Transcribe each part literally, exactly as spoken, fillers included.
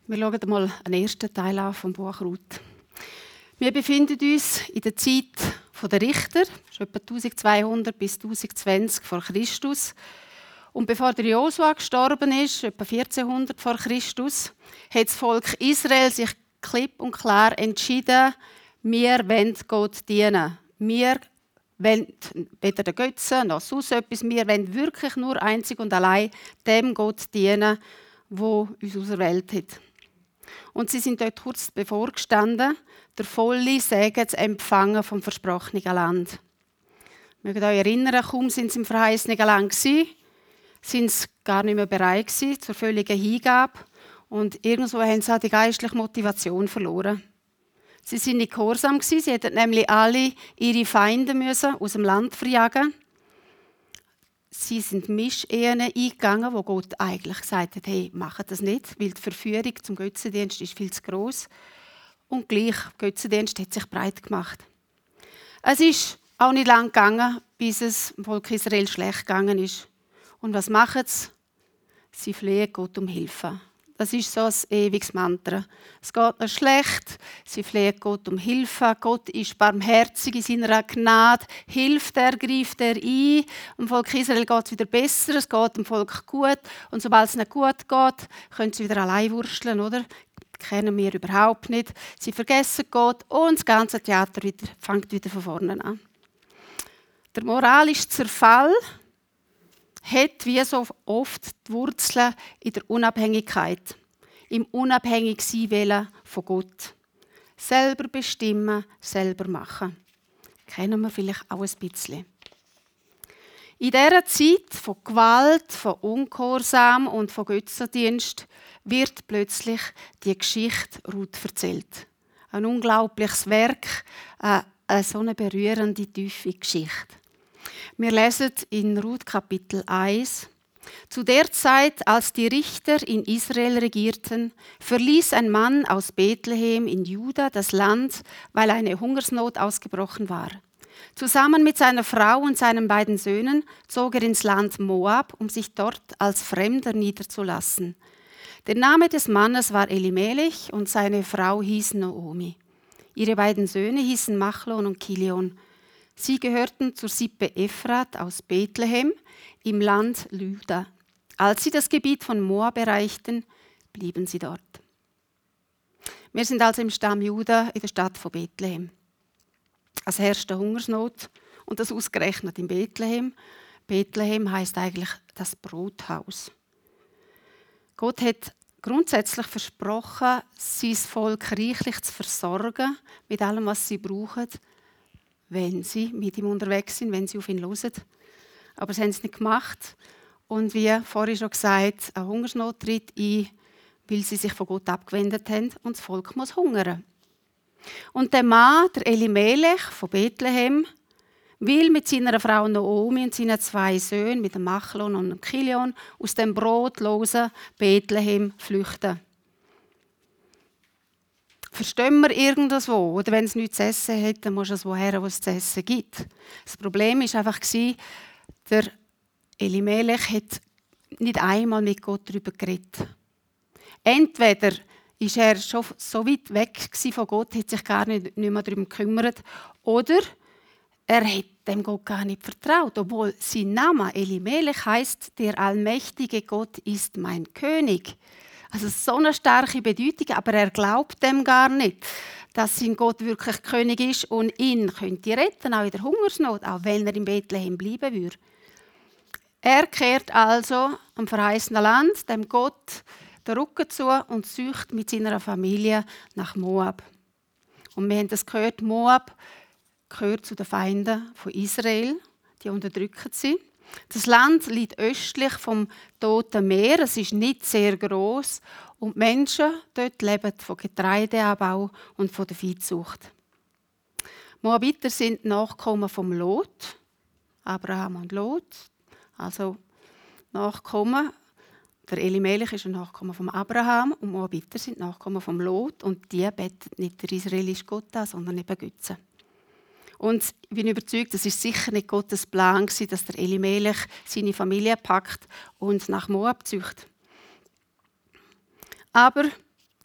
Wir schauen einmal einen ersten Teil an vom Buch Ruth. Wir befinden uns in der Zeit der Richter, das ist etwa eintausendzweihundert bis tausendzwanzig vor Christus. Und bevor der Josua gestorben ist, etwa vierzehnhundert vor Christus, hat das Volk Israel sich klipp und klar entschieden, wir wollen Gott dienen. Wir wollen weder den Götzen noch sonst etwas. Wir wollen wirklich nur einzig und allein dem Gott dienen, der uns auserwählt hat. Und sie sind dort kurz bevor gestanden, der volle Segen zu empfangen vom versprochenen Land. Mögt euch erinnern, kaum sind sie im verheißenen Land gewesen, sind sie gar nicht mehr bereit gewesen zur völligen Hingabe und irgendwo haben sie auch die geistliche Motivation verloren. Sie sind nicht gehorsam gewesen, sie hätten nämlich alle ihre Feinde müssen aus dem Land verjagen. Sie sind Mischehen eingegangen, wo Gott eigentlich gesagt hat, hey, macht das nicht, weil die Verführung zum Götzendienst ist viel zu gross. Und gleich, der Götzendienst hat sich breit gemacht. Es ist auch nicht lang gegangen, bis es dem Volk Israel schlecht gegangen ist. Und was machen sie? Sie flehen Gott um Hilfe. Das ist so ein ewiges Mantra. Es geht ihnen schlecht, sie flehen Gott um Hilfe. Gott ist barmherzig in seiner Gnade, hilft er, greift er ein. Dem Volk Israel geht es wieder besser, es geht dem Volk gut. Und sobald es nicht gut geht, können sie wieder allein wursteln, oder? Kennen wir überhaupt nicht. Sie vergessen Gott und das ganze Theater wieder, fängt wieder von vorne an. Der moralische Zerfall hat wie so oft die Wurzeln in der Unabhängigkeit, im Unabhängigsein wollen von Gott. Selber bestimmen, selber machen. Kennen wir vielleicht auch ein bisschen. In dieser Zeit von Gewalt, von Ungehorsam und von Götzendienst wird plötzlich die Geschichte Ruth erzählt. Ein unglaubliches Werk, eine so eine berührende, tiefe Geschichte. Wir lesen in Ruth Kapitel eins. Zu der Zeit, als die Richter in Israel regierten, verließ ein Mann aus Bethlehem in Juda das Land, weil eine Hungersnot ausgebrochen war. Zusammen mit seiner Frau und seinen beiden Söhnen zog er ins Land Moab, um sich dort als Fremder niederzulassen. Der Name des Mannes war Elimelech und seine Frau hieß Naomi. Ihre beiden Söhne hießen Machlon und Kilion. Sie gehörten zur Sippe Ephrat aus Bethlehem im Land Juda. Als sie das Gebiet von Moab erreichten, blieben sie dort. Wir sind also im Stamm Juda in der Stadt von Bethlehem. Es herrscht eine Hungersnot und das ausgerechnet in Bethlehem. Bethlehem heisst eigentlich das Brothaus. Gott hat grundsätzlich versprochen, sein Volk reichlich zu versorgen mit allem, was sie brauchen, wenn sie mit ihm unterwegs sind, wenn sie auf ihn hören. Aber sie haben es nicht gemacht. Und wie vorhin schon gesagt, eine Hungersnot tritt ein, weil sie sich von Gott abgewendet haben und das Volk muss hungern. Und der Mann, der Elimelech von Bethlehem, will mit seiner Frau Naomi und seinen zwei Söhnen, mit dem Machlon und dem Kilion, aus dem brotlosen Bethlehem flüchten. Verstehen wir irgendwo? Oder wenn es nichts zu essen hat, dann muss es woher, wo es zu essen gibt. Das Problem war einfach, der Elimelech hat nicht einmal mit Gott darüber geredet. Entweder war er schon so weit weg von Gott, hat sich gar nicht, nicht mehr darum gekümmert, oder er hat dem Gott gar nicht vertraut, obwohl sein Name Elimelech heisst, der allmächtige Gott ist mein König. Also so eine starke Bedeutung, aber er glaubt dem gar nicht, dass sein Gott wirklich König ist und ihn könnte retten, auch in der Hungersnot, auch wenn er in Bethlehem bleiben würde. Er kehrt also am verheißenen Land, dem Gott, den Rücken zu und sucht mit seiner Familie nach Moab. Und wir haben das gehört, Moab gehört zu den Feinden von Israel, die unterdrücken sie. Das Land liegt östlich vom Toten Meer, es ist nicht sehr gross und die Menschen dort leben von Getreideanbau und von der Viehzucht. Moabiter sind Nachkommen vom Lot, Abraham und Lot, also Nachkommen. Der Elimelech ist ein Nachkommen von Abraham und Moabiter sind Nachkommen vom Lot und die beten nicht der israelische Gott an, sondern eben Götzen. Und ich bin überzeugt, es war sicher nicht Gottes Plan, dass der Elimelech seine Familie packt und nach Moab zieht. Aber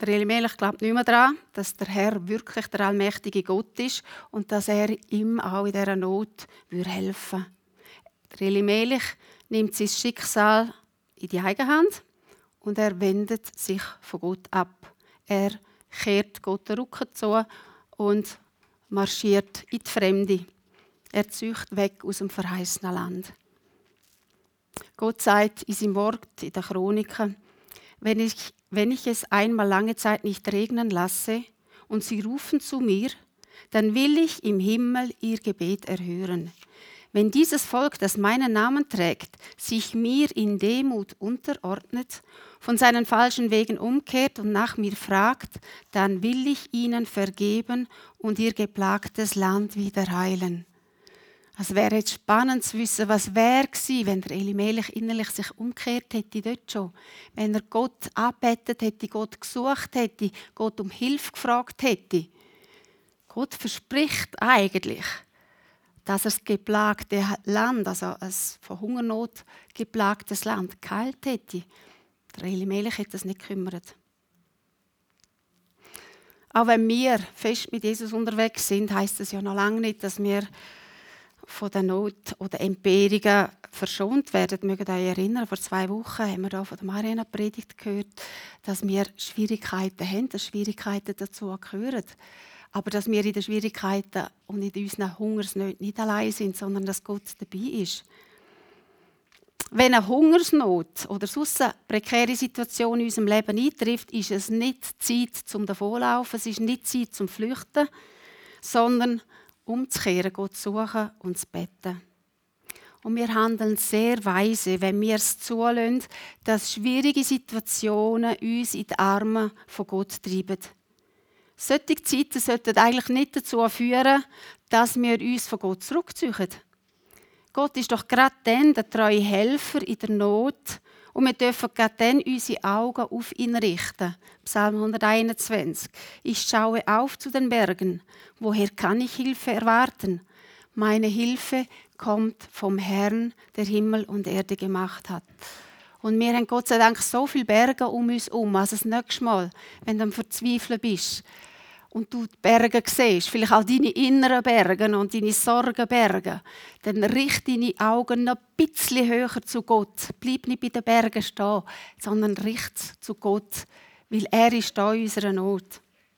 Der Elimelech glaubt nicht mehr daran, dass der Herr wirklich der allmächtige Gott ist und dass er ihm auch in dieser Not helfen würde. Der Elimelech nimmt sein Schicksal in die eigene Hand und er wendet sich von Gott ab. Er kehrt Gott den Rücken zu und marschiert in die Fremde. Er zieht weg aus dem verheißenen Land. Gott sagt in seinem Wort in der Chroniken, wenn ich, wenn ich es einmal lange Zeit nicht regnen lasse und sie rufen zu mir, dann will ich im Himmel ihr Gebet erhören. Wenn dieses Volk, das meinen Namen trägt, sich mir in Demut unterordnet, von seinen falschen Wegen umkehrt und nach mir fragt, dann will ich ihnen vergeben und ihr geplagtes Land wieder heilen. Es wäre jetzt spannend zu wissen, was wäre gewesen, wenn der Elimelech innerlich sich umgekehrt hätte dort schon. Wenn er Gott angebetet hätte, Gott gesucht hätte, Gott um Hilfe gefragt hätte. Gott verspricht eigentlich, dass er das geplagte Land, also ein von Hungernot geplagtes Land, geheilt hätte. Der Elimelech hätte das nicht gekümmert. Auch wenn wir fest mit Jesus unterwegs sind, heisst das ja noch lange nicht, dass wir von der Not oder Entbehrungen verschont werden. Wir mögen euch erinnern, vor zwei Wochen haben wir hier von der Mariana Predigt gehört, dass wir Schwierigkeiten haben, dass Schwierigkeiten dazu gehören. Aber dass wir in den Schwierigkeiten und in unseren Hungersnöten nicht allein sind, sondern dass Gott dabei ist. Wenn eine Hungersnot oder sonst eine prekäre Situation in unserem Leben eintrifft, ist es nicht Zeit zum Davonlaufen, es ist nicht Zeit zum Flüchten, sondern umzukehren, Gott zu suchen und zu beten. Und wir handeln sehr weise, wenn wir es zulassen, dass schwierige Situationen uns in die Arme von Gott treiben. Solche Zeiten sollten eigentlich nicht dazu führen, dass wir uns von Gott zurückziehen. Gott ist doch gerade dann der treue Helfer in der Not und wir dürfen gerade dann unsere Augen auf ihn richten. Psalm hunderteinundzwanzig. Ich schaue auf zu den Bergen. Woher kann ich Hilfe erwarten? Meine Hilfe kommt vom Herrn, der Himmel und Erde gemacht hat. Und wir haben Gott sei Dank so viele Berge um uns herum. Also das nächste Mal, wenn du am Verzweifeln bist und du die Berge siehst, vielleicht auch deine inneren Berge und deine Sorgenberge, dann richte deine Augen noch ein bisschen höher zu Gott. Bleib nicht bei den Bergen stehen, sondern richte zu Gott, weil er ist da in unserer Not.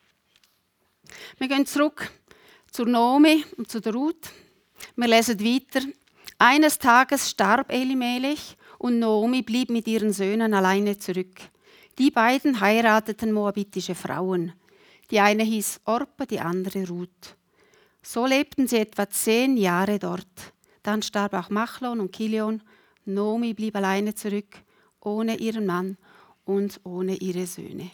Wir gehen zurück zur Naomi und zu der Ruth. Wir lesen weiter. Eines Tages starb Elimelech und Naomi blieb mit ihren Söhnen alleine zurück. Die beiden heirateten moabitische Frauen. Die eine hieß Orpa, die andere Ruth. So lebten sie etwa zehn Jahre dort. Dann starb auch Machlon und Kilion. Naomi blieb alleine zurück, ohne ihren Mann und ohne ihre Söhne.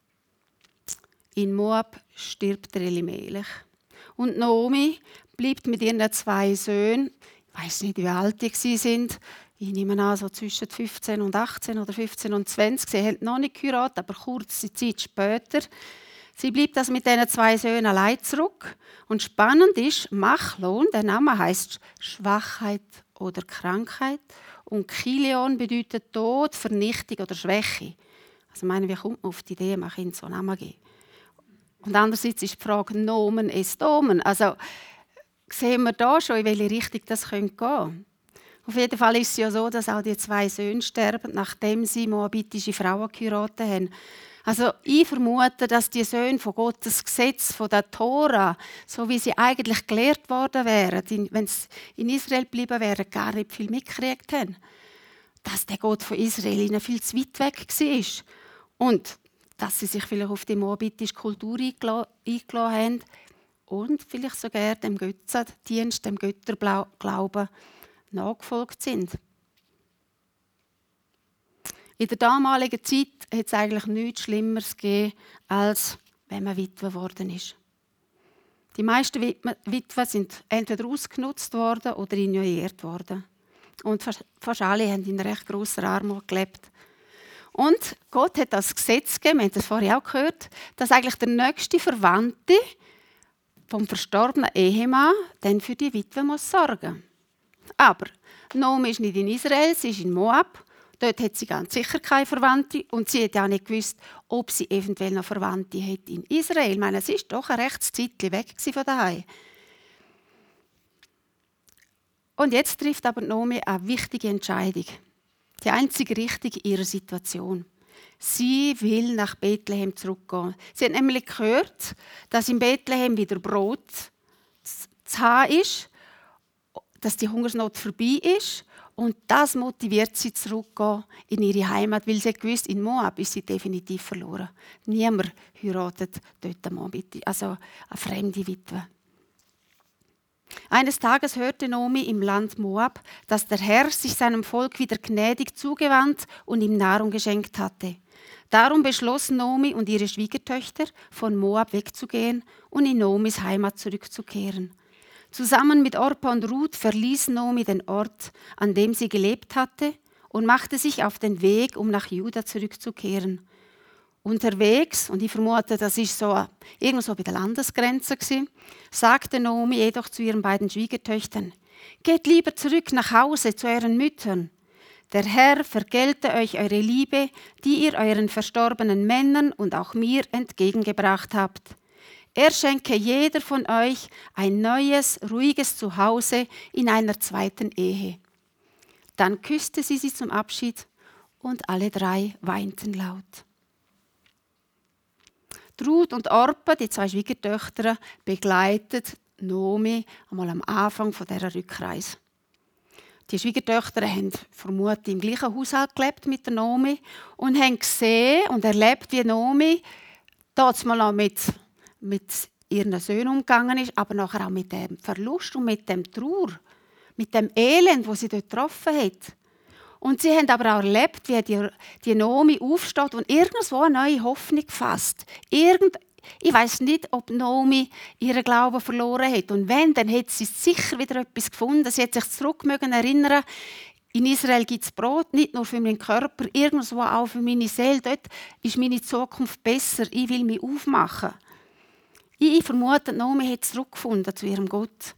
In Moab stirbt der Elimelech. Und Naomi blieb mit ihren zwei Söhnen, ich weiß nicht, wie alt sie sind, ich nehme an, so zwischen fünfzehn und achtzehn oder fünfzehn und zwanzig. Sie haben noch nicht geheiratet, aber kurze Zeit später. Sie bleibt also mit diesen zwei Söhnen allein zurück. Und spannend ist, Machlon, der Name heisst Schwachheit oder Krankheit. Und Kilion bedeutet Tod, Vernichtung oder Schwäche. Also ich meine, wie kommt man auf die Idee, man kann so einen Namen geben? Und andererseits ist die Frage Nomen est Omen. Also sehen wir da schon, in welche Richtung das gehen könnte. Auf jeden Fall ist es ja so, dass auch die zwei Söhne sterben, nachdem sie moabitische Frauen geheiratet haben. Also ich vermute, dass die Söhne von Gottes Gesetz, von der Tora, so wie sie eigentlich gelehrt worden wären, wenn sie in Israel geblieben wären, gar nicht viel mitgekriegt haben. Dass der Gott von Israel ihnen viel zu weit weg war. Und dass sie sich vielleicht auf die moabitische Kultur eingelassen haben und vielleicht sogar dem Götzendienst, dem Götterglauben nachgefolgt sind. In der damaligen Zeit hat es eigentlich nichts Schlimmeres gegeben, als wenn man Witwe geworden ist. Die meisten Witwen sind entweder ausgenutzt worden oder ignoriert worden. Und fast alle haben in recht grosser Armut gelebt. Und Gott hat das Gesetz gegeben, wir haben das vorher auch gehört, dass eigentlich der nächste Verwandte vom verstorbenen Ehemann dann für die Witwe muss sorgen. Aber Naomi ist nicht in Israel, sie ist in Moab. Dort hat sie ganz sicher keine Verwandte und sie hat auch nicht gewusst, ob sie eventuell noch Verwandte hätte in Israel. Ich meine, sie war doch ein rechtes Zeitchen weg von daheim. Und jetzt trifft aber Naomi eine wichtige Entscheidung. Die einzige richtige in ihrer Situation. Sie will nach Bethlehem zurückgehen. Sie hat nämlich gehört, dass in Bethlehem wieder Brot zu haben ist, dass die Hungersnot vorbei ist. Und das motiviert sie zurückzugehen in ihre Heimat, weil sie gewusst, in Moab ist sie definitiv verloren. Niemand heiratet dort eine Moabite, also eine fremde Witwe. Eines Tages hörte Naomi im Land Moab, dass der Herr sich seinem Volk wieder gnädig zugewandt und ihm Nahrung geschenkt hatte. Darum beschlossen Naomi und ihre Schwiegertöchter, von Moab wegzugehen und in Naomis Heimat zurückzukehren. Zusammen mit Orpa und Ruth verließ Naomi den Ort, an dem sie gelebt hatte, und machte sich auf den Weg, um nach Juda zurückzukehren. Unterwegs, und ich vermute, das ist so irgendwo bei der Landesgrenze gewesen, sagte Naomi jedoch zu ihren beiden Schwiegertöchtern: Geht lieber zurück nach Hause zu euren Müttern. Der Herr vergelte euch eure Liebe, die ihr euren verstorbenen Männern und auch mir entgegengebracht habt. Er schenke jeder von euch ein neues, ruhiges Zuhause in einer zweiten Ehe. Dann küsste sie sie zum Abschied und alle drei weinten laut. Ruth und Orpa, die zwei Schwiegertöchter, begleitet Naomi einmal am Anfang dieser Rückreise. Die Schwiegertöchter haben vermutlich im gleichen Haushalt gelebt mit der Naomi und haben gesehen und erlebt, wie Naomi dort mal auch mit mit ihren Söhnen umgegangen ist, aber nachher auch mit dem Verlust und mit dem Trauer, mit dem Elend, das sie dort getroffen hat. Und sie haben aber auch erlebt, wie die, die Naomi aufsteht und irgendwo eine neue Hoffnung fasst. Irgend, ich weiss nicht, ob Naomi ihren Glauben verloren hat. Und wenn, dann hat sie sicher wieder etwas gefunden. Sie hat sich zurück mögen erinnern, in Israel gibt es Brot, nicht nur für meinen Körper, irgendwo auch für meine Seele. Dort ist meine Zukunft besser. Ich will mich aufmachen. Ich vermute, Naomi hat zurückgefunden zu ihrem Gott.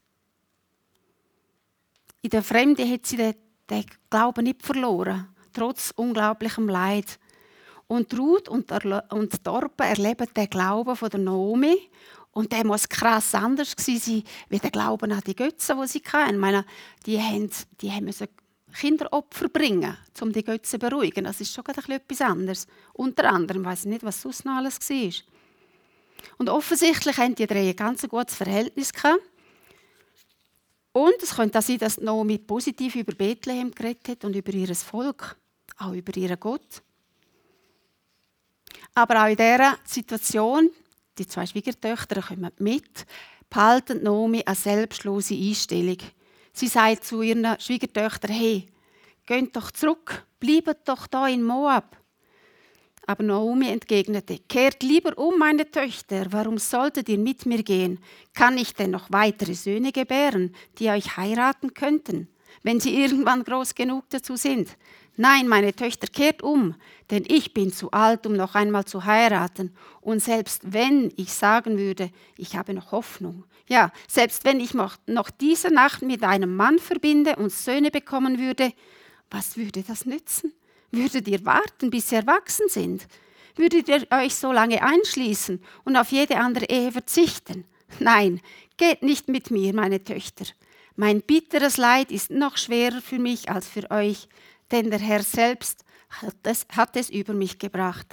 In der Fremde hat sie den, den Glauben nicht verloren, trotz unglaublichem Leid. Und Ruth und Orpa erleben den Glauben von der Naomi. Und der muss krass anders gewesen sein, wie der Glauben an die Götzen, die sie hatten. Ich meine, die haben, die haben müssen Kinderopfer bringen, um die Götzen zu beruhigen. Das ist schon etwas anderes. Unter anderem, ich weiss nicht, was sonst noch alles war. Und offensichtlich hatten die drei ein ganz gutes Verhältnis gehabt. Und es könnte auch sein, dass Naomi positiv über Bethlehem geredet hat und über ihr Volk, auch über ihren Gott. Aber auch in dieser Situation, die zwei Schwiegertöchter kommen mit, behalten Naomi eine selbstlose Einstellung. Sie sagt zu ihren Schwiegertöchtern: Hey, geht doch zurück, bleibt doch da in Moab. Aber Naomi entgegnete: Kehrt lieber um, meine Töchter, warum solltet ihr mit mir gehen? Kann ich denn noch weitere Söhne gebären, die euch heiraten könnten, wenn sie irgendwann groß genug dazu sind? Nein, meine Töchter, kehrt um, denn ich bin zu alt, um noch einmal zu heiraten. Und selbst wenn ich sagen würde, ich habe noch Hoffnung, ja, selbst wenn ich noch diese Nacht mit einem Mann verbinde und Söhne bekommen würde, was würde das nützen? Würdet ihr warten, bis sie erwachsen sind? Würdet ihr euch so lange einschließen und auf jede andere Ehe verzichten? Nein, geht nicht mit mir, meine Töchter. Mein bitteres Leid ist noch schwerer für mich als für euch, denn der Herr selbst hat es, hat es über mich gebracht.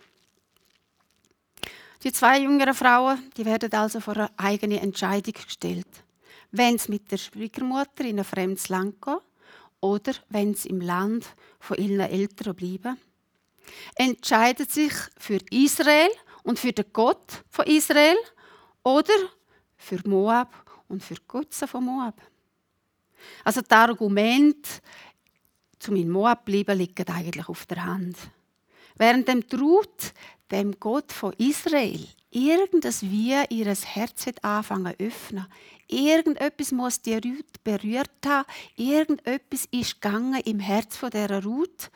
Die zwei jüngeren Frauen, die werden also vor eine eigene Entscheidung gestellt. Wenn sie mit der Schwiegermutter in ein fremdes Land gehen, oder wenn sie im Land von ihren Eltern bleiben, entscheidet sich für Israel und für den Gott von Israel oder für Moab und für die Götzen von Moab. Also das Argument, zum in Moab zu bleiben, liegt eigentlich auf der Hand. Während dem Ruth, dem Gott von Israel, irgendes wie ihr Herz hat anfangen zu öffnen. Irgendetwas muss die Ruth berührt haben. Irgendetwas ist gegangen im Herz von dieser Ruth.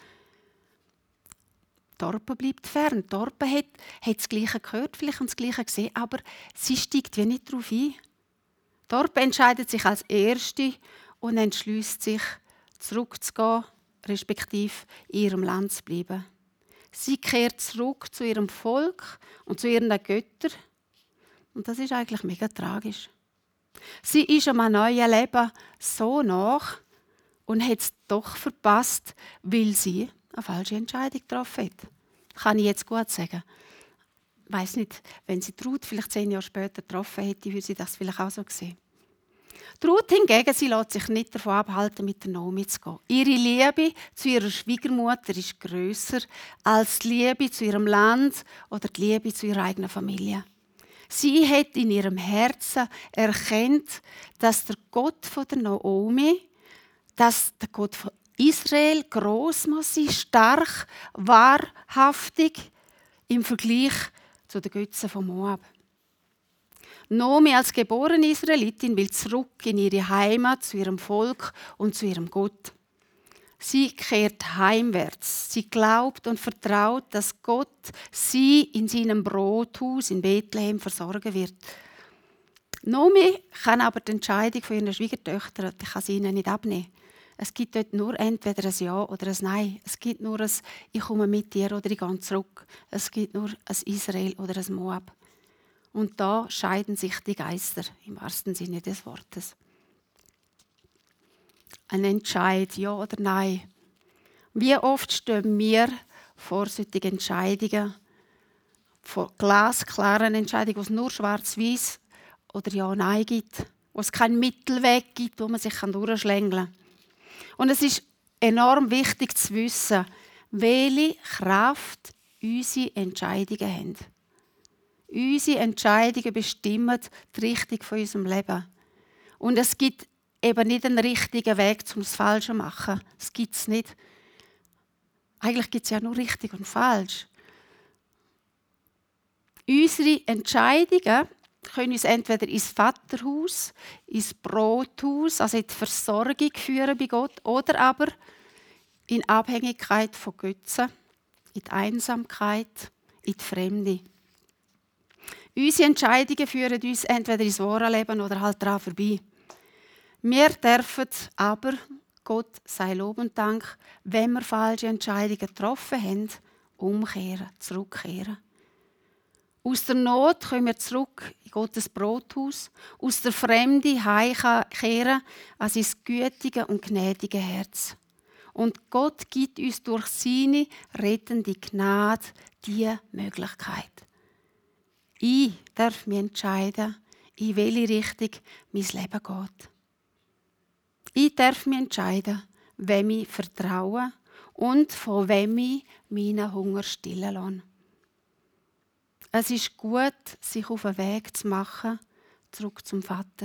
Orpa bleibt fern. Orpa hat, hat das Gleiche gehört, vielleicht und das Gleiche gesehen, aber sie steigt wie nicht darauf ein. Orpa entscheidet sich als Erste und entschließt sich, zurückzugehen respektive in ihrem Land zu bleiben. Sie kehrt zurück zu ihrem Volk und zu ihren Göttern. Und das ist eigentlich mega tragisch. Sie ist einem neuen Leben so nach und hat es doch verpasst, weil sie eine falsche Entscheidung getroffen hat. Kann ich jetzt gut sagen. Ich weiss nicht, wenn sie Ruth vielleicht zehn Jahre später getroffen hätte, würde sie das vielleicht auch so sehen. Ruth hingegen, sie lässt sich nicht davon abhalten, mit der Naomi zu gehen. Ihre Liebe zu ihrer Schwiegermutter ist grösser als die Liebe zu ihrem Land oder die Liebe zu ihrer eigenen Familie. Sie hat in ihrem Herzen erkannt, dass der Gott von der Naomi, dass der Gott von Israel gross muss sein, stark, wahrhaftig im Vergleich zu den Götzen von Moab. Naomi als geborene Israelitin will zurück in ihre Heimat, zu ihrem Volk und zu ihrem Gott. Sie kehrt heimwärts. Sie glaubt und vertraut, dass Gott sie in seinem Brothaus in Bethlehem versorgen wird. Naomi kann aber die Entscheidung von ihren Schwiegertöchtern, die kann sie ihnen nicht abnehmen. Es gibt dort nur entweder ein Ja oder ein Nein. Es gibt nur ein «Ich komme mit dir» oder «Ich gehe zurück». Es gibt nur ein Israel oder ein Moab. Und da scheiden sich die Geister, im wahrsten Sinne des Wortes. Ein Entscheid, ja oder nein. Wie oft stehen wir vor solchen Entscheidungen, vor glasklaren Entscheidungen, wo es nur schwarz-weiß oder ja oder nein gibt, wo es keinen Mittelweg gibt, wo man sich durchschlängeln kann. Und es ist enorm wichtig zu wissen, welche Kraft unsere Entscheidungen haben. Unsere Entscheidungen bestimmen die Richtung von unserem Leben. Und es gibt eben nicht einen richtigen Weg, um das Falsche zu machen. Das gibt es nicht. Eigentlich gibt es ja nur richtig und falsch. Unsere Entscheidungen können uns entweder ins Vaterhaus, ins Brothaus, also in die Versorgung führen bei Gott, oder aber in Abhängigkeit von Götzen, in die Einsamkeit, in die Fremde. Unsere Entscheidungen führen uns entweder ins wahre Leben oder halt daran vorbei. Wir dürfen aber, Gott sei Lob und Dank, wenn wir falsche Entscheidungen getroffen haben, umkehren, zurückkehren. Aus der Not können wir zurück in Gottes Brothaus, aus der Fremde heimkehren an sein gütige und gnädige Herz. Und Gott gibt uns durch seine rettende Gnade diese Möglichkeit. Ich darf mich entscheiden, in welche Richtung mein Leben geht. Ich darf mich entscheiden, wem ich vertraue und von wem ich meinen Hunger stillen lasse. Es ist gut, sich auf den Weg zu machen, zurück zum Vater.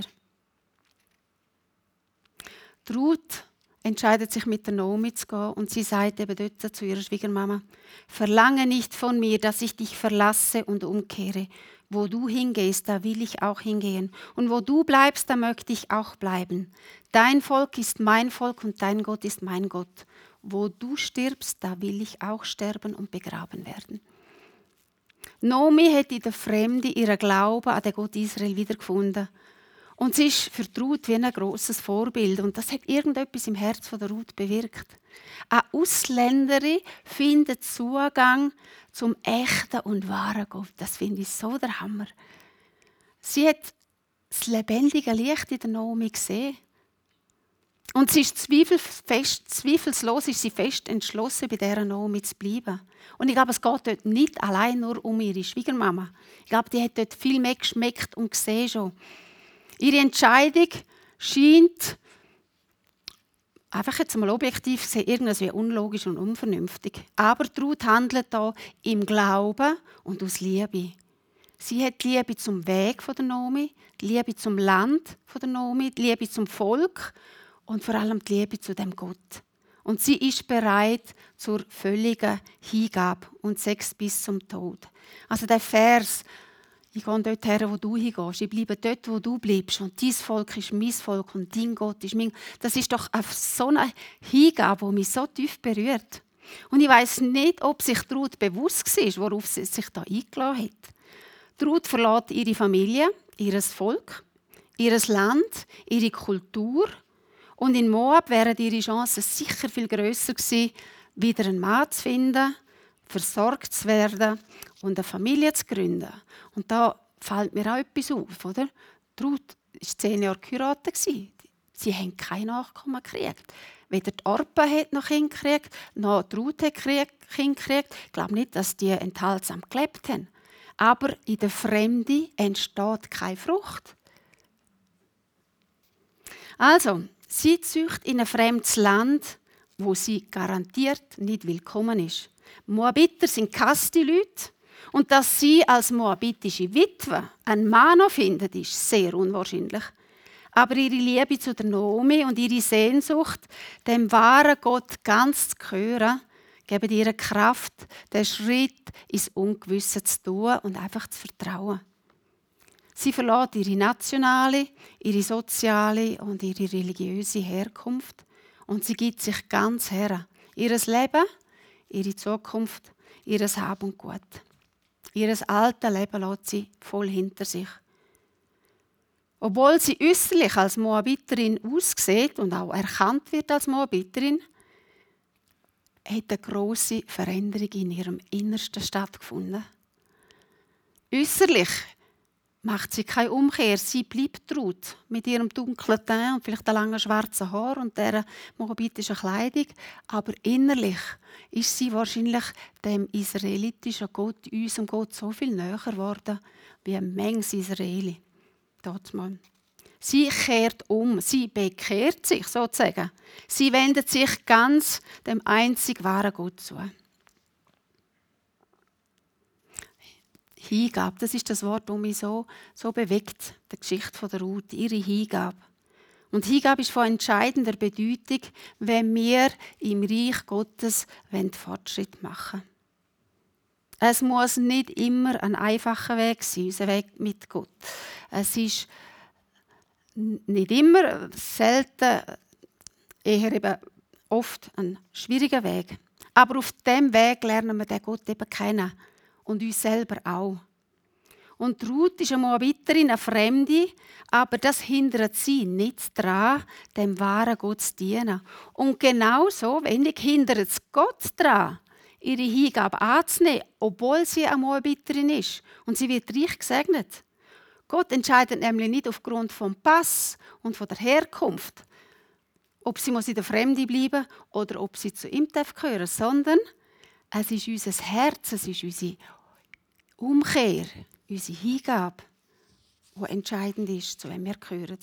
Die Ruth entscheidet sich, mit der Naomi zu gehen und sie sagt eben dort zu ihrer Schwiegermama: Verlange nicht von mir, dass ich dich verlasse und umkehre. Wo du hingehst, da will ich auch hingehen. Und wo du bleibst, da möchte ich auch bleiben. Dein Volk ist mein Volk und dein Gott ist mein Gott. Wo du stirbst, da will ich auch sterben und begraben werden. Naomi hat in der Fremde ihren Glauben an den Gott Israel wiedergefunden. Und sie ist für Ruth wie ein grosses Vorbild. Und das hat irgendetwas im Herz der Ruth bewirkt. Eine Ausländerin findet Zugang zum echten und wahren Gott. Das finde ich so der Hammer. Sie hat das lebendige Licht in der Naomi gesehen. Und sie ist zweifelfest, zweifelslos ist sie fest entschlossen, bei dieser Naomi zu bleiben. Und ich glaube, es geht dort nicht allein nur um ihre Schwiegermama. Ich glaube, die hat dort viel mehr geschmeckt und gesehen schon. Ihre Entscheidung scheint, einfach jetzt mal objektiv gesehen, irgendwie unlogisch und unvernünftig. Aber Ruth handelt hier im Glauben und aus Liebe. Sie hat die Liebe zum Weg von der Naomi, die Liebe zum Land von der Naomi, die Liebe zum Volk und vor allem die Liebe zu dem Gott. Und sie ist bereit zur völligen Hingabe und Sex bis zum Tod. Also der Vers: Ich gehe dort her, wo du hingehst. Ich bleibe dort, wo du bleibst. Und dein Volk ist mein Volk und dein Gott ist mein. Das ist doch so eine Hingabe, die mich so tief berührt. Und ich weiss nicht, ob sich Ruth bewusst war, worauf sie sich da eingeladen hat. Ruth verlässt ihre Familie, ihr Volk, ihr Land, ihre Kultur Und in Moab wären ihre Chancen sicher viel grösser gewesen, wieder einen Mann zu finden, versorgt zu werden und eine Familie zu gründen. Und da fällt mir auch etwas auf, oder? Die Ruth war zehn Jahre geheiratet. Sie haben kein Nachkommen gekriegt. Weder die Orpa hat noch Kind gekriegt, noch die Ruth hat Kind gekriegt. Ich glaube nicht, dass die enthaltsam gelebt haben. Aber in der Fremde entsteht keine Frucht. Also, sie zieht in ein fremdes Land, wo sie garantiert nicht willkommen ist. Moabiter sind Kasti-Leute. Und dass sie als moabitische Witwe einen Mann noch findet, ist sehr unwahrscheinlich. Aber ihre Liebe zu der Naomi und ihre Sehnsucht, dem wahren Gott ganz zu gehören, geben ihr Kraft, den Schritt ins Ungewisse zu tun und einfach zu vertrauen. Sie verlässt ihre nationale, ihre soziale und ihre religiöse Herkunft und sie gibt sich ganz her. Ihres Leben, ihre Zukunft, ihres Hab und Gut. Ihres alten Leben lässt sie voll hinter sich. Obwohl sie äußerlich als Moabiterin aussieht und auch erkannt wird als Moabiterin, hat eine grosse Veränderung in ihrem Innersten stattgefunden. Äußerlich macht sie keine Umkehr. Sie bleibt Ruth mit ihrem dunklen Teint und vielleicht den langen schwarzen Haar und dieser moabitischen Kleidung. Aber innerlich ist sie wahrscheinlich dem israelitischen Gott, unserem Gott, so viel näher geworden wie ein Mengs Israeli. Dort mal. Sie kehrt um, sie bekehrt sich sozusagen. Sie wendet sich ganz dem einzig wahren Gott zu. Hingabe, das ist das Wort, das mich so, so bewegt, die Geschichte der Ruth, ihre Hingabe. Und Hingabe ist von entscheidender Bedeutung, wenn wir im Reich Gottes Fortschritt machen wollen. Es muss nicht immer ein einfacher Weg sein, unser Weg mit Gott. Es ist nicht immer, selten, eher eben oft ein schwieriger Weg. Aber auf diesem Weg lernen wir den Gott eben kennen. Und uns selber auch. Und Ruth ist eine Moabiterin, eine Fremde, aber das hindert sie nicht daran, dem wahren Gott zu dienen. Und genauso wenig hindert es Gott daran, ihre Hingabe anzunehmen, obwohl sie eine Moabiterin ist. Und sie wird reich gesegnet. Gott entscheidet nämlich nicht aufgrund vom Pass und von der Herkunft, ob sie muss in der Fremde bleiben oder ob sie zu ihm gehören darf, sondern es ist unser Herz, es ist unsere Umkehr, unsere Hingabe, die entscheidend ist, zu wem wir gehören.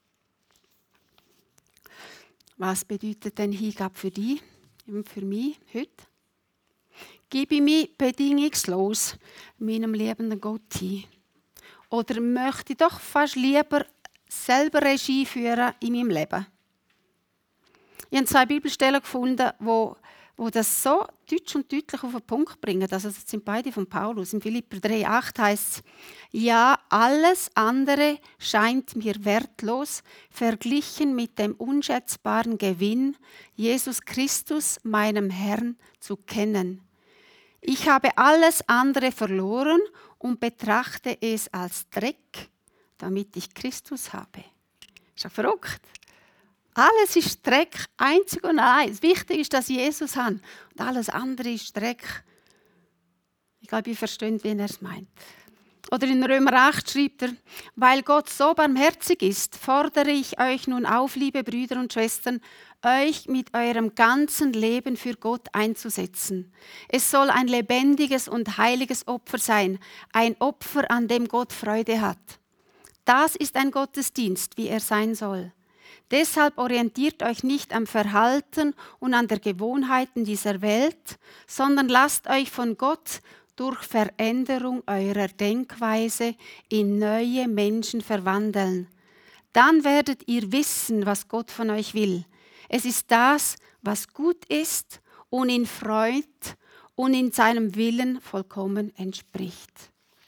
Was bedeutet denn Hingabe für dich und für mich heute? Gebe ich mich bedingungslos meinem liebenden Gott hin? Oder möchte ich doch fast lieber selber Regie führen in meinem Leben? Ich habe zwei Bibelstellen gefunden, wo wo das so deutsch und deutlich auf den Punkt bringen. Also das sind beide von Paulus. In Philipper drei acht heißt es, ja, alles andere scheint mir wertlos, verglichen mit dem unschätzbaren Gewinn, Jesus Christus, meinem Herrn, zu kennen. Ich habe alles andere verloren und betrachte es als Dreck, damit ich Christus habe. Ist ja verrückt. Alles ist Dreck, einzig und allein. Das Wichtige ist, dass ich Jesus habe. Und alles andere ist Dreck. Ich glaube, ihr versteht, wie er es meint. Oder in Römer acht schreibt er, weil Gott so barmherzig ist, fordere ich euch nun auf, liebe Brüder und Schwestern, euch mit eurem ganzen Leben für Gott einzusetzen. Es soll ein lebendiges und heiliges Opfer sein, ein Opfer, an dem Gott Freude hat. Das ist ein Gottesdienst, wie er sein soll. Deshalb orientiert euch nicht am Verhalten und an der Gewohnheiten dieser Welt, sondern lasst euch von Gott durch Veränderung eurer Denkweise in neue Menschen verwandeln. Dann werdet ihr wissen, was Gott von euch will. Es ist das, was gut ist und ihn freut und in seinem Willen vollkommen entspricht.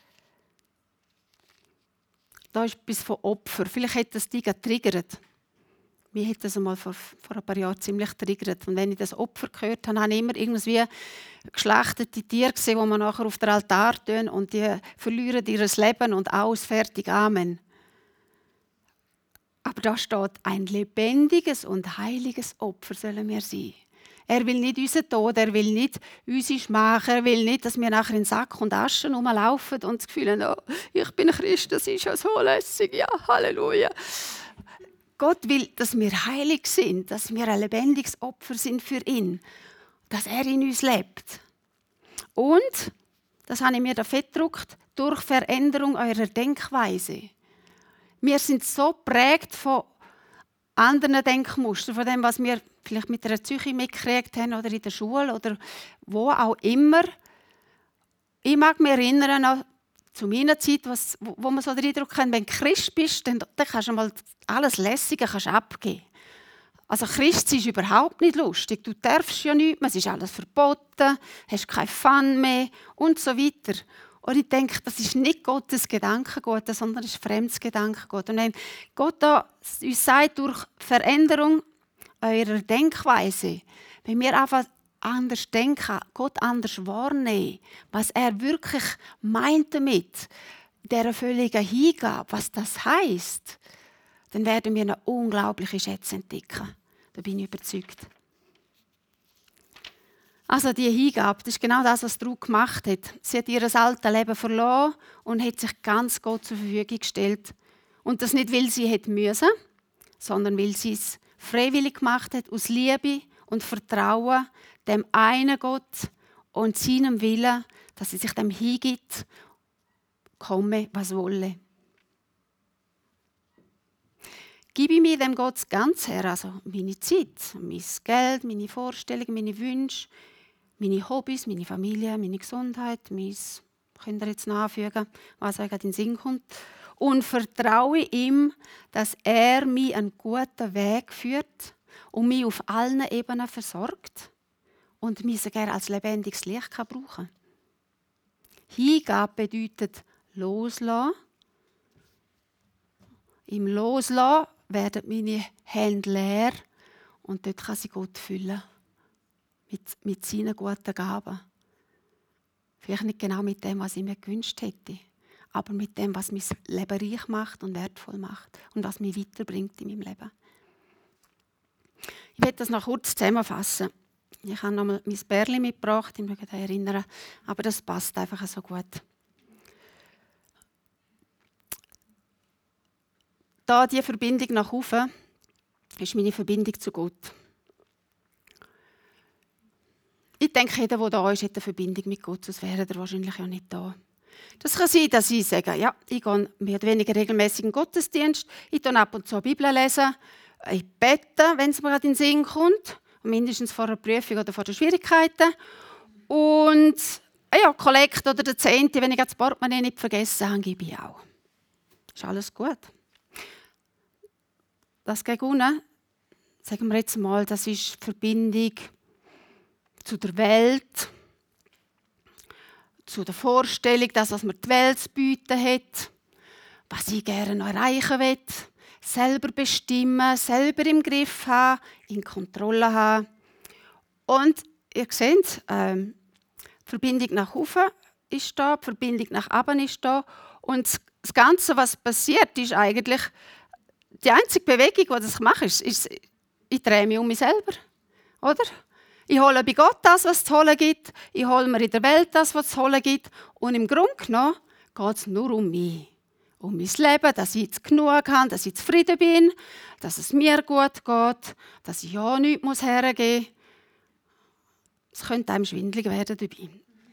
Da ist etwas von Opfer. Vielleicht hat das dich getriggert. Mich hat das einmal vor, vor ein paar Jahren ziemlich getriggert. Und wenn ich das Opfer gehört habe, habe ich immer irgendwie geschlachtete Tiere gesehen, die man nachher auf den Altar tun und die verlieren ihr Leben und aus, fertig, Amen. Aber da steht, ein lebendiges und heiliges Opfer sollen wir sein. Er will nicht unseren Tod, er will nicht unsere Schmach, er will nicht, dass wir nachher in Sack und Asche rumlaufen und das Gefühl haben, oh, ich bin Christ, das ist ja so lässig, ja, Halleluja. Gott will, dass wir heilig sind, dass wir ein lebendiges Opfer sind für ihn, dass er in uns lebt. Und, das habe ich mir da fett gedruckt, durch Veränderung eurer Denkweise. Wir sind so geprägt von anderen Denkmustern, von dem, was wir vielleicht mit einer Psyche mitgekriegt haben oder in der Schule oder wo auch immer. Ich mag mich erinnern an zu meiner Zeit, was, wo man so den Eindruck hat, wenn du Christ bist, dann, dann kannst du mal alles Lässige kannst abgeben. Also Christ ist überhaupt nicht lustig. Du darfst ja nichts, es ist alles verboten, hast keinen Fun mehr und so weiter. Und ich denke, das ist nicht Gottes Gedankengut, sondern es ist fremdes Gedankengut. Und wenn Gott da uns sagt, durch Veränderung eurer Denkweise, wenn wir einfach anders denken, Gott anders wahrnehmen, was er wirklich meint damit, dieser völligen Hingabe, was das heisst, dann werden wir eine unglaubliche Schätze entdecken. Da bin ich überzeugt. Also die Hingabe, das ist genau das, was Ruth gemacht hat. Sie hat ihr altes Leben verloren und hat sich ganz Gott zur Verfügung gestellt. Und das nicht, weil sie hätte müssen, sondern weil sie es freiwillig gemacht hat, aus Liebe und Vertrauen dem einen Gott und seinem Willen, dass sie sich dem hingibt, komme, was wolle. Gebe ich mir dem Gott das Ganze her, also meine Zeit, mein Geld, meine Vorstellungen, meine Wünsche, meine Hobbys, meine Familie, meine Gesundheit, mein, könnt ihr jetzt noch anfügen, was euch in den Sinn kommt, und vertraue ihm, dass er mich einen guten Weg führt und mich auf allen Ebenen versorgt und mich sogar als lebendiges Licht kann brauchen kann. Hingabe bedeutet loslassen. Im Loslassen werden meine Hände leer und dort kann sie Gott füllen. Mit, mit seinen guten Gaben. Vielleicht nicht genau mit dem, was ich mir gewünscht hätte, aber mit dem, was mein Leben reich macht und wertvoll macht und was mich weiterbringt in meinem Leben. Ich werde das noch kurz zusammenfassen. Ich habe noch mal mein Bärli mitgebracht, ich möchte mich erinnern, aber das passt einfach so gut. Da die Verbindung nach oben ist meine Verbindung zu Gott. Ich denke, jeder, der da ist, hat eine Verbindung mit Gott, sonst wäre er wahrscheinlich ja nicht da. Das kann sein, dass ich sage, ja, ich gehe mehr oder weniger regelmäßig in den Gottesdienst, ich lese ab und zu die Bibel, lesen, ich bete, wenn es mir gerade in den Sinn kommt, mindestens vor einer Prüfung oder vor den Schwierigkeiten. Und ja, Kollekt oder der Zehnte, wenn ich das Portemonnaie nicht vergessen habe, gebe ich auch. Ist alles gut. Das Gegenüber, sagen wir jetzt mal, das ist die Verbindung zu der Welt, zu der Vorstellung, das, was mir die Welt zu bieten hat, was ich gerne noch erreichen will, selber bestimmen, selber im Griff haben, in Kontrolle haben. Und ihr seht, ähm, die Verbindung nach oben ist da, die Verbindung nach unten ist da. Und das Ganze, was passiert, ist eigentlich, die einzige Bewegung, die ich mache, ist, ist ich drehe mich um mich selber. Oder? Ich hole bei Gott das, was es zu holen gibt. Ich hole mir in der Welt das, was es zu holen gibt. Und im Grunde genommen geht es nur um mich. Um mein Leben, dass ich jetzt genug habe, dass ich zufrieden bin, dass es mir gut geht, dass ich ja nichts hergeben muss. Es könnte einem schwindelig werden dabei.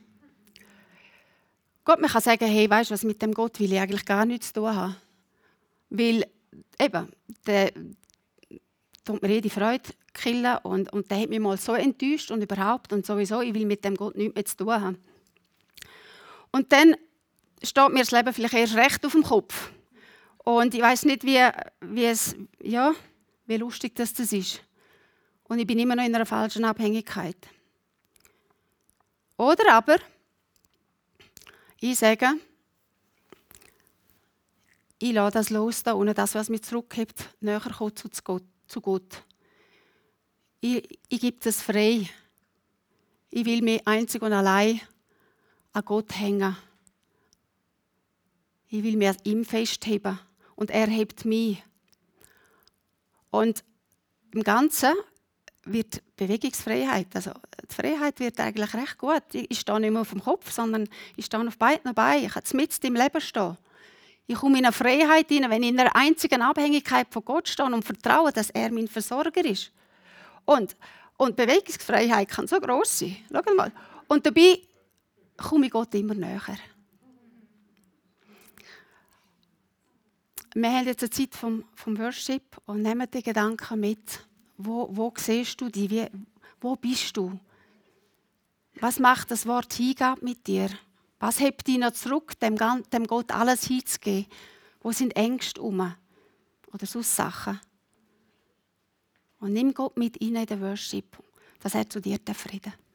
Gott, man kann sagen, hey, weißt du was, mit dem Gott will ich eigentlich gar nichts zu tun haben. Weil, eben, der tut mir jede Freude killen und, und der hat mich mal so enttäuscht und überhaupt und sowieso, ich will mit dem Gott nichts mehr zu tun haben. Und dann steht mir das Leben vielleicht erst recht auf dem Kopf. Und ich weiss nicht, wie, wie, es, ja, wie lustig das, das ist. Und ich bin immer noch in einer falschen Abhängigkeit. Oder aber, ich sage, ich lasse das los, da ohne das, was mich zurückgibt, näher kommen zu Gott. Zu Gott. Ich, ich gebe das frei. Ich will mich einzig und allein an Gott hängen. Ich will mich an ihm festheben. Und er hebt mich. Und im Ganzen wird Bewegungsfreiheit, also die Freiheit wird eigentlich recht gut. Ich stehe nicht mehr auf dem Kopf, sondern ich stehe auf beiden Beinen. Ich kann mitten im Leben stehen. Ich komme in eine Freiheit hinein, wenn ich in einer einzigen Abhängigkeit von Gott stehe und vertraue, dass er mein Versorger ist. Und, und Bewegungsfreiheit kann so gross sein. Schau mal. Und dabei komme ich Gott immer näher. Wir haben jetzt eine Zeit vom, vom Worship und nehmen die Gedanken mit. Wo, wo siehst du dich? Wie, wo bist du? Was macht das Wort Hingabe mit dir? Was hebt dich noch zurück, dem, dem Gott alles hinzugeben? Wo sind Ängste um? Oder sonst Sachen? Und nimm Gott mit rein in den Worship, dass er zu dir Frieden.